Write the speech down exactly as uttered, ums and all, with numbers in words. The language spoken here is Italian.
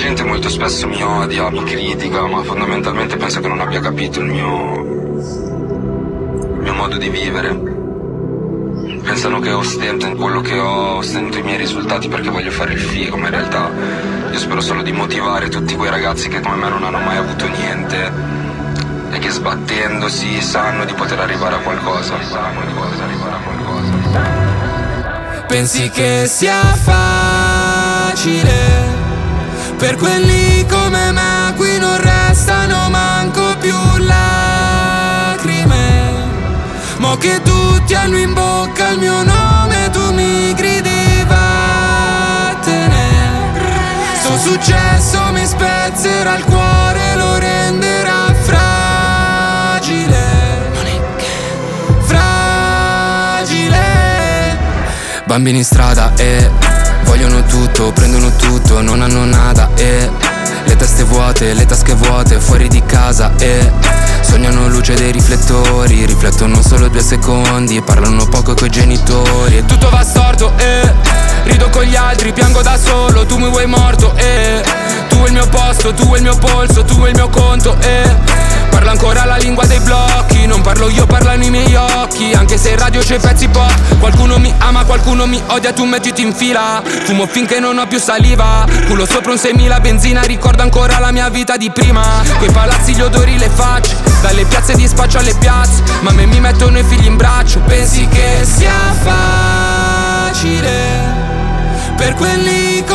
gente molto spesso mi odia, mi critica, ma fondamentalmente penso che non abbia capito il mio, il mio modo di vivere. Pensano che ostento in quello che ho, ostento i miei risultati perché voglio fare il figo, ma in realtà io spero solo di motivare tutti quei ragazzi che come me non hanno mai avuto niente e che sbattendosi sanno di poter arrivare a qualcosa. Sanno di poter arrivare a qualcosa. Pensi che sia facile per quelli come me a cui non restano manco più lacrime? Mo che tutti hanno in bocca il mio nome, tu mi gridi vattene. Sto successo mi spezzerà il cuore, lo renderà fragile. Fragile. Bambini in strada e vogliono tutto, prendono tutto, non hanno nada e le teste vuote, le tasche vuote, fuori di casa e sognano luce dei riflettori, riflettono solo due secondi, parlano poco coi genitori e tutto va storto e rido con gli altri, piango da solo, tu mi vuoi morto e tu vuoi il mio posto, tu vuoi il mio polso, tu vuoi il mio conto e parlo ancora la lingua dei blocchi, non parlo io, parlano i miei occhi, anche se in radio c'è pezzi pop, qualcuno mi ama, qualcuno mi odia, tu mettiti in fila, fumo finché non ho più saliva, culo sopra un seimila benzina, ricordo ancora la mia vita di prima, quei palazzi, gli odori, le facce, dalle piazze di spaccio alle piazze, ma me mi mettono i figli in braccio, pensi che sia facile per quelli con